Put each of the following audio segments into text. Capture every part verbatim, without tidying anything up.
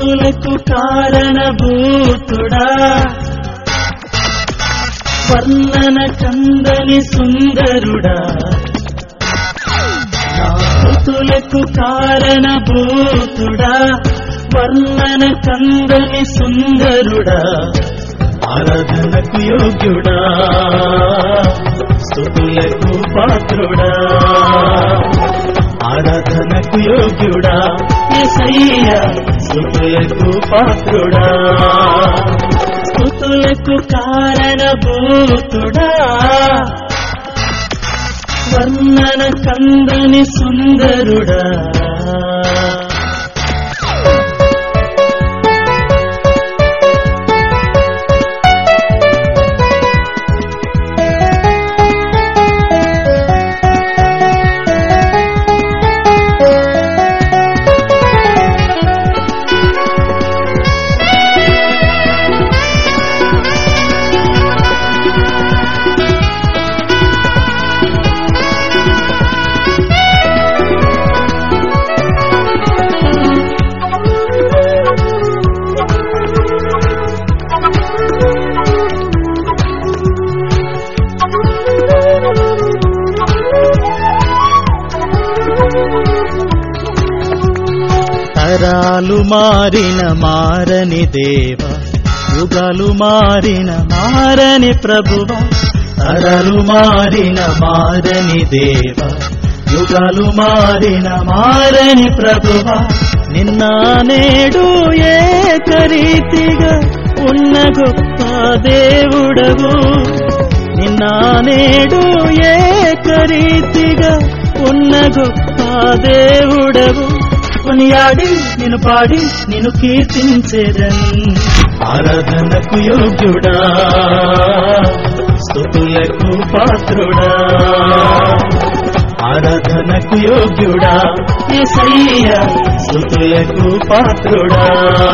స్తుతులకు కారణభూతుడా వర్ణన కందని సుందరుడా నా స్తుతులకు కారణభూతుడా వర్ణన కందని సుందరుడా ఆరాధనకు యోగ్యుడా స్తుతులకు పాత్రుడా ఆరాధనకు యోగ్యుడా యేసయ్యా స్తుతులకు పాత్రుడా స్తుతులకు కారణభూతుడా వర్ణన కందని సుందరుడా తరాలు మారిన మారని దేవ యుగాలు మారిన మారని ప్రభువ తరాలు మారిన మారని దేవ యుగాలు మారిన మారని ప్రభువ నిన్న నేడు ఏకరీతిగా ఉన్న గొప్ప దేవుడవు నిన్న నేడు ఏకరీతిగా ఉన్న గొప్ప దేవుడవు కొనియాడి నిన్ను పాడి నిన్ను కీర్తించేదన్ ఆరాధనకు యోగ్యుడా స్తుతులకు పాత్రుడా ఆరాధనకు యోగ్యుడా యేసయ్యా స్తుతులకు పాత్రుడా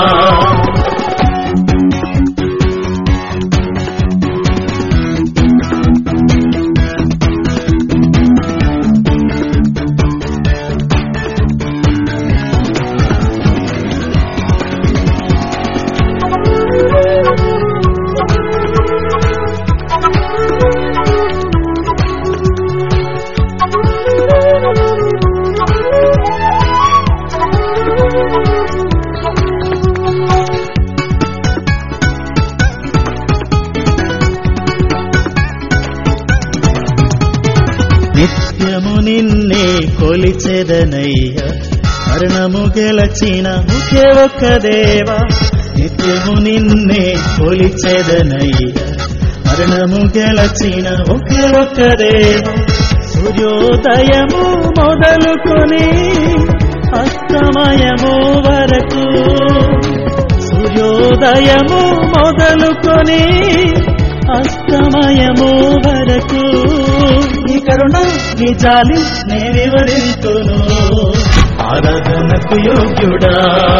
నిత్యము నిన్నే కొలిచెదనయ్యా మరణము గెలచిన ఒకే ఒక్క దేవా నిత్యము నిన్నే కొలిచెదనయ్యా మరణము గెలచిన ఒకే ఒక్క దేవా సూర్యోదయము మొదలుకొని అస్తమయము వరకు సూర్యోదయము మొదలుకొని అస్తమయము వరకు నీ కరుణ నీ జాలి నే వివరింతును ఆరాధనకు యోగ్యుడా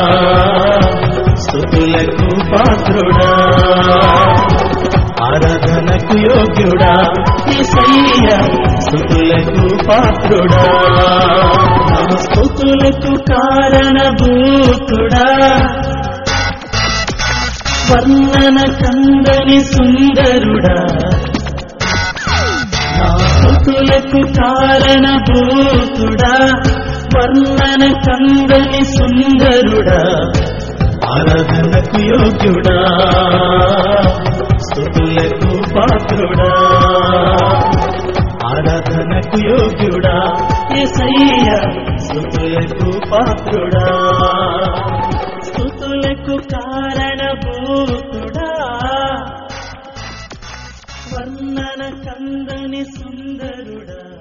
స్తుతులకు పాత్రుడా ఆరాధనకు యోగ్యుడా యేసయ్యా స్తుతులకు పాత్రుడా స్తుతులకు కారణభూతుడా వర్ణన కందని సుందరుడా నా స్తుతులకు కారణభూతుడా వర్ణన కందని సుందరుడా ఆరాధనకు యోగ్యుడా స్తుతులకు పాత్రుడా ఆరాధనకు యోగ్యుడా యేసయ్యా స్తుతులకు పాత్రుడా స్తుతులకు కారణభూతుడా వర్ణన కందని సుందరుడా